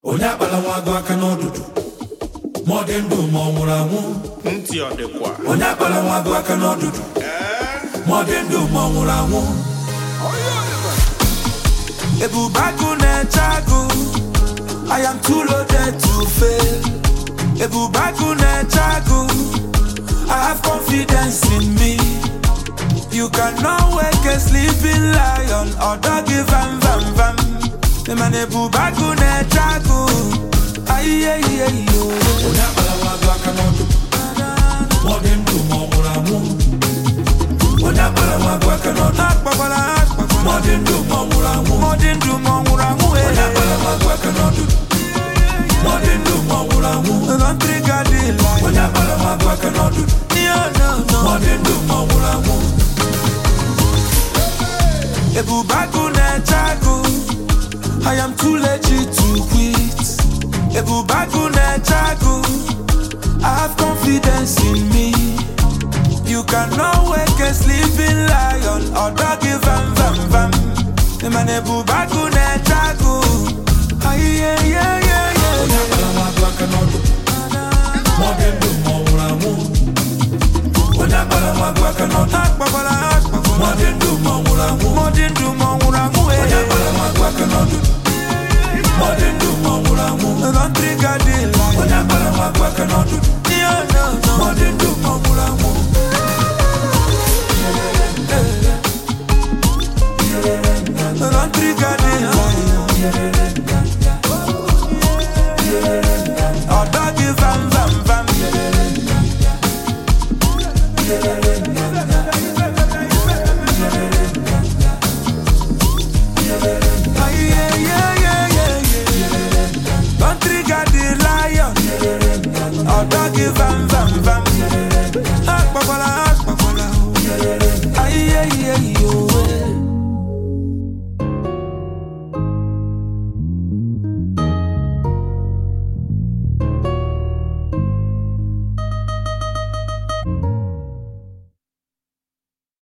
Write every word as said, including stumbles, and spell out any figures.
Onya bala wago aka n'ọdụdụ ma ọ dị ndụ ma ọ nwụrụ anwụ. Ntị ọ dịkwa. Onya bala wago aka n'ọdụdụ ma ọ dị ndụ ma ọ nwụrụ anwụ. Ebubagu nechagu, I am too loaded to fail. Ebubagu nechagu, I have confidence in me. You cannot wake a sleeping lion or doggy vam vam vam. The man Ebubagu nechagu, ay ay ay yo. Onya bala wago aka n'ọdụdụ ma ọ dị ndụ ma ọ nwụrụ anwụ. Onya bala wago aka n'ọdụdụ ma ọ dị ndụ ma ọ nwụrụ anwụ. More than do more angu. Onya bala wago aka n'ọdụdụ ma ọ dị ndụ ma ọ nwụrụ anwụ. Don't trigger the line. Onya bala wago aka n'ọdụdụ ma ọ dị ndụ ma ọ nwụrụ anwụ. Ebubagu nechagu, I am too legit to quit. Ebubagu nechagu, I have confidence in me. You cannot wake a sleeping lion or doggy vam vam vam. The man Ebubagu nechagu, ay yeah yeah yeah yeah. Onya bala wago aka n'ọdụdụ ma ọ dị ndụ ma ọ nwụrụ anwụ. Onya bala wago aka n'ọdụdụ ma ọ dị ndụ ma ọ nwụrụ anwụ. More than do more angu. Onya bala wago aka n'ọdụdụ ma ọ dị ndụ ma ọ nwụrụ anwụ. Don't trigger the line. Onya bala wago aka n'ọdụdụ ma ọ dị ndụ ma ọ nwụrụ anwụ. Don't trigger the line. Or doggy vam vam vam. Ay, yeah, yeah, yeah, yeah, yeah. Don't trigger the lion. Or doggy vam vam vam.